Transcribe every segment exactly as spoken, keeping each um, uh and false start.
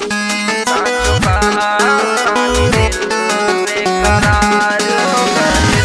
साचो कहा तानी दिल बेकरार हो गइल।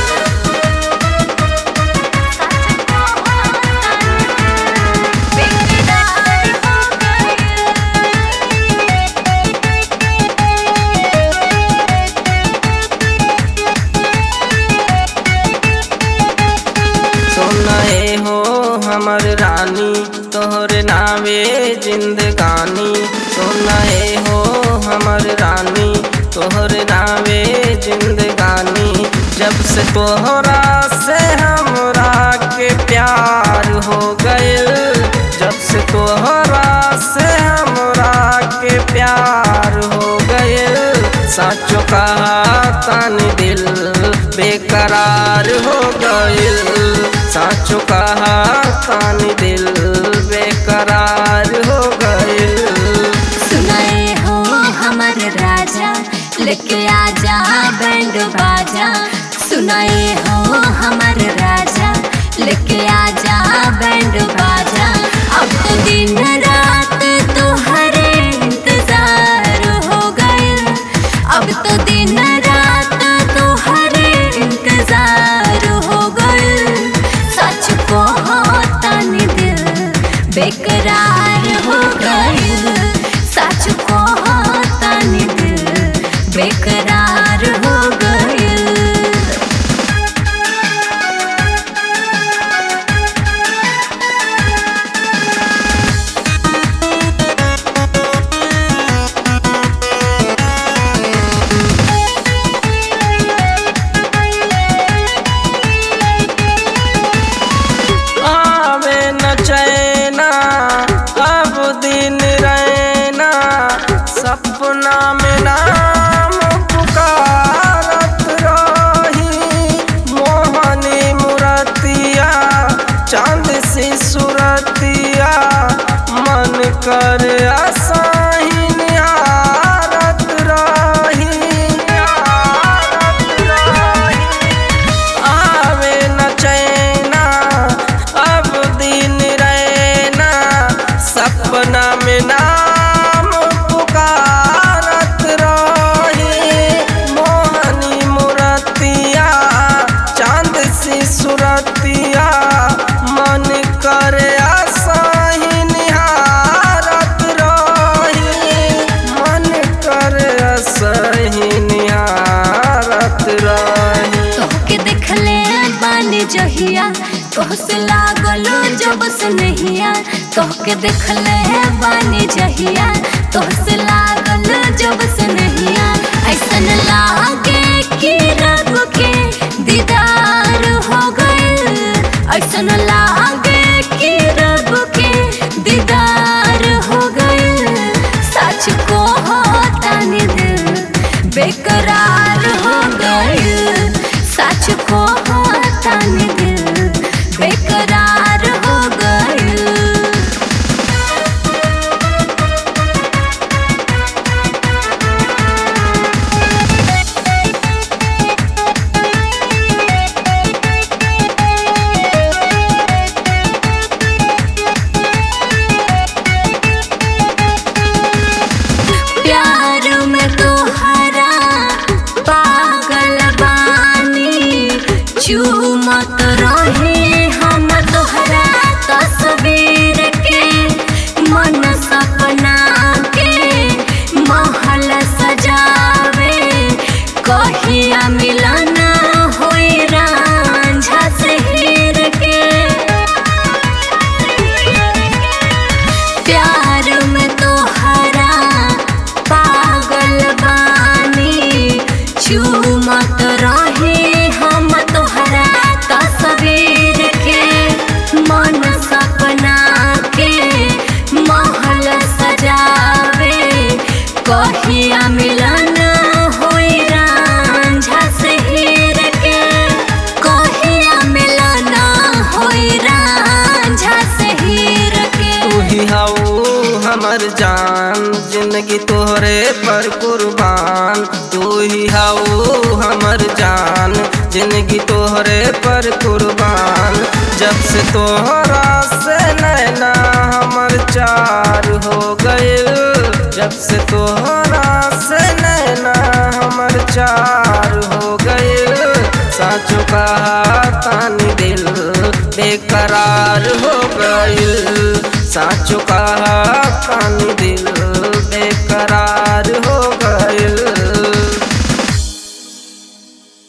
सुनाए हो हमर रानी तोहरे नावे जिंदगानी, सुनाए हो हमर रानी तोहरे नावे जिंदगानी। जब से तोहरा से हमरा के प्यार हो गइल, जब से तोहरा से हमरा के प्यार हो गइल। साचो कहा तानी दिल बेकरार हो गइल, साचो कहा तानी दिल बेकरार हो गइल। सुनाए हो हमर राजा लेके आजा बैंड बाजा, सुनाए हो हमर राजा लेके आजा बैंड बाजा। अब तो दिन रात तोहरे इंतजार हो गइल, अब तो दिन रात तोहरे इंतजार हो गइल। सच को तानी दिल बेकरार हो गइल, सच को तानी दिल बेकरार हो गइल। आवे न चैना अब दिन रैना, सपना में नाम पुकारत रही। मोहनी मूरतिया चांद सी सूरतिया, मन कर आसाही निहारत रही। आवे न चैना अब दिन रैना, सपना में नाम पुकारत रही। मोहनी मूरतिया चांद सी सूरतिया, मन करे आसाही निहारत रही। मन करे आसाही निहारत रही। तोहके देखले बानी जहिया तोहसे लागलो जब से नहिया, तोहके देखले बानी जहिया तोहसे लागलो जब से नहिया। ऐसन लागे कि रब के दीदार हो गइल, ऐसन लागे कि रब के दीदार हो गइल। सच को तानी दिल बेकरार हो गइल, सच को तानी दिल बेकरार हो गइल। प्यार में तोहरा पागल बानी, चूमत रहे हम तोहरा तस्वीर के। मन सपना के महल सजावे, कहिया मिलन होई रांझा से हीर के। प्यार में तोहरा पागल बानी, चूमत रहे हम तोहरा तस्वीर के। मन सपना के महल सजावे, कहिया मिलन होई रांझा से हीर के। कहिया मिलन होई रांझा से हीर के। तू ही हाउ हमर जान, जिंदगी तोहरे पर कुर्बान। तू ही हाउ हमर जान, जिंदगी तोहरे पर कुर्बान। जब से तोहरा से नैना हमर चार हो गइल, जब से तोहरा से नैना हमर चार हो गए, साचो कहा तानी दिल बेकरार हो गइल, साचो कहा तानी दिल